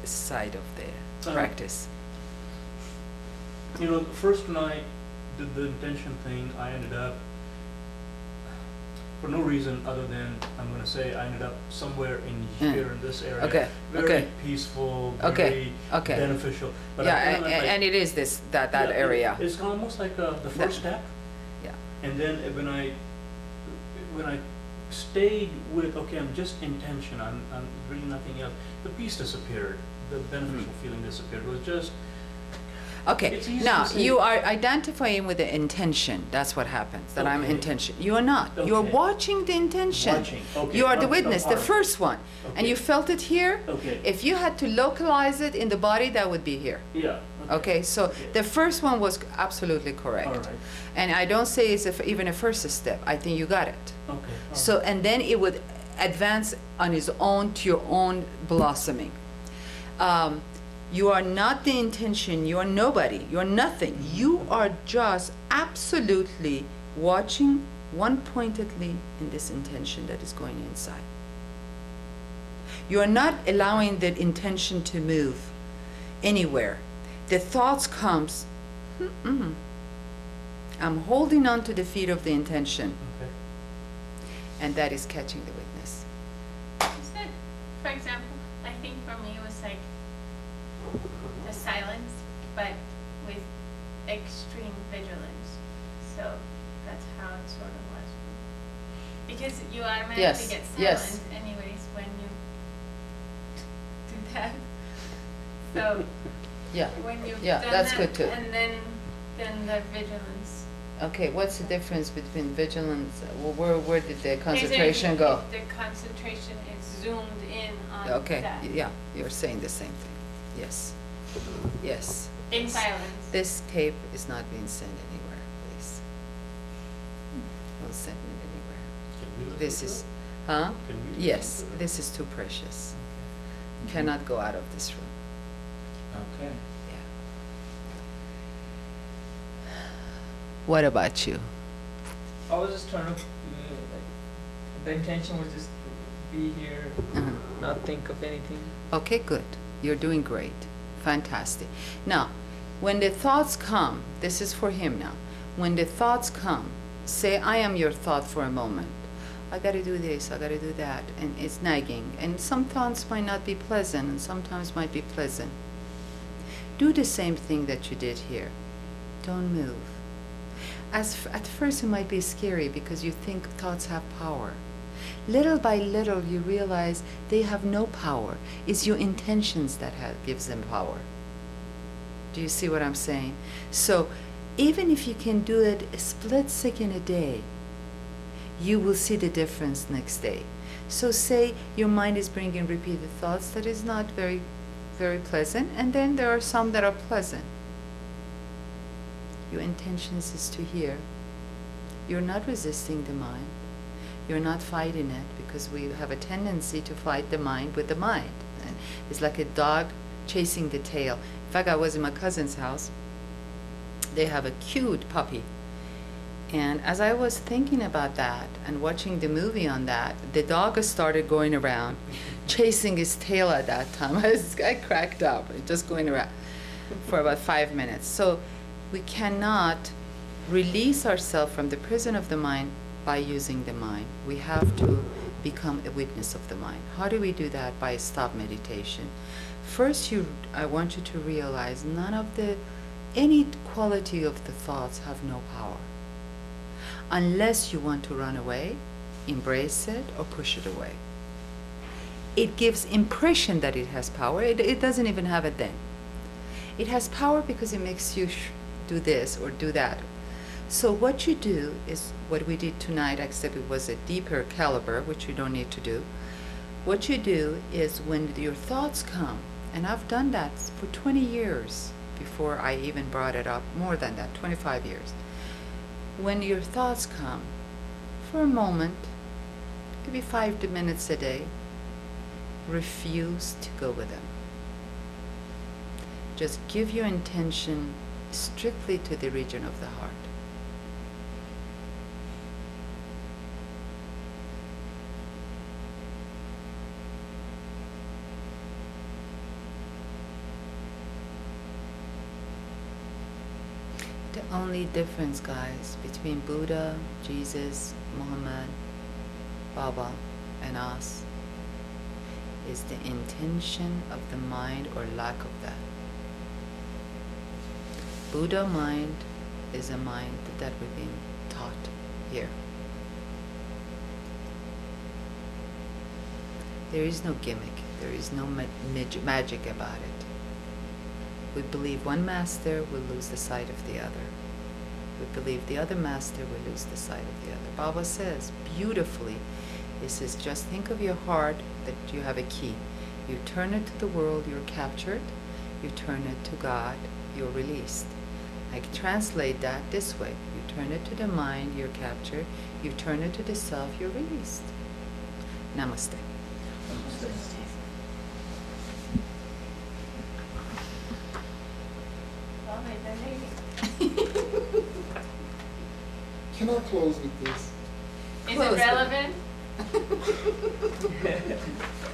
side of the Uh, practice? You know, first when I did the intention thing, I ended up, for no reason other than, I'm going to say, I ended up somewhere in here in this area. Okay, Very okay. peaceful, Okay, very okay. beneficial. But Yeah, I kinda like- and it is this, that Yeah, area. It's almost like the first step. Yeah. And then when I stayed with, okay, I'm just intention, I'm really nothing else, the peace disappeared, the beneficial feeling disappeared. It was just, Okay, It's easy now to say. you are identifying with the intention. That's what happens, that I'm Okay. intention. You are not. You are Okay. watching the intention. Watching, okay. You are the Oh, witness, the alright. first one. And Okay. you felt it here. Okay. If you had to localize it in the body, that would be here. yeah. Okay, so Okay. the first one was absolutely correct. All right. And I don't say it's even a first step. I think you got it. Okay. all So, right. and then it would advance on its own to your own blossoming. You are not the intention, you are nobody, you are nothing. You are just absolutely watching one pointedly in this intention that is going inside. You are not allowing the intention to move anywhere. The thoughts comes, I'm holding on to the feet of the intention, Okay. and that is catching the witness. Is it, for example, I think for me it was like the silence, but with extreme vigilance. So that's how it sort of was. Because you automatically Yes, get silent yes. anyways when you do that. So Yeah. when you've Yeah, done that's that, good too. and then the vigilance. Okay, what's the difference between vigilance, where did the Is concentration if go? The concentration is zoomed in on Okay, that. yeah, you're saying the same thing. Yes, yes. In silence. This tape is not being sent anywhere, please. Don't send it anywhere. Can we listen This to is, it? huh? Can we listen Yes, to it? this is too precious. Cannot go out of this room. Okay. Yeah. What about you? I was just trying to, like, the intention was just to be here, Uh-huh. not think of anything. Okay, good. You're doing great. Fantastic. Now, when the thoughts come, this is for him now. When the thoughts come, say, I am your thought for a moment. I gotta do this, I gotta do that, and it's nagging. And some thoughts might not be pleasant, and sometimes might be pleasant. Do the same thing that you did here. Don't move. At first it might be scary because you think thoughts have power. Little by little you realize they have no power. It's your intentions that gives them power. Do you see what I'm saying? So even if you can do it a split second a day, you will see the difference next day. So say your mind is bringing repeated thoughts that is not very, very pleasant, and then there are some that are pleasant. Your intentions is to hear. You're not resisting the mind. You're not fighting it, because we have a tendency to fight the mind with the mind. And it's like a dog chasing the tail. In fact, I was in my cousin's house. They have a cute puppy. And as I was thinking about that and watching the movie on that, the dog started going around, chasing his tail at that time. I cracked up, just going around for about 5 minutes. So we cannot release ourselves from the prison of the mind by using the mind. We have to become a witness of the mind. How do we do that? By stop meditation. First, I want you to realize any quality of the thoughts have no power. Unless you want to run away, embrace it, or push it away. It gives impression that it has power. It doesn't even have it then. It has power because it makes you do this or do that. So what you do is what we did tonight, except it was a deeper caliber, which you don't need to do. What you do is when your thoughts come, and I've done that for 20 years before I even brought it up, more than that, 25 years. When your thoughts come, for a moment, maybe 5 minutes a day, refuse to go with them. Just give your intention strictly to the region of the heart. only difference, guys, between Buddha, Jesus, Muhammad, Baba, and us is the intention of the mind or lack of that. Buddha mind is a mind that we're being taught here. There is no gimmick. There is no magic about it. We believe one master will lose the sight of the other. We believe the other master will lose the sight of the other. Baba says beautifully, he says, just think of your heart that you have a key. You turn it to the world, you're captured. You turn it to God, you're released. I can translate that this way. You turn it to the mind, you're captured. You turn it to the self, you're released. Namaste. Well, they're leaving. Can I close with this? Is Close it it. relevant?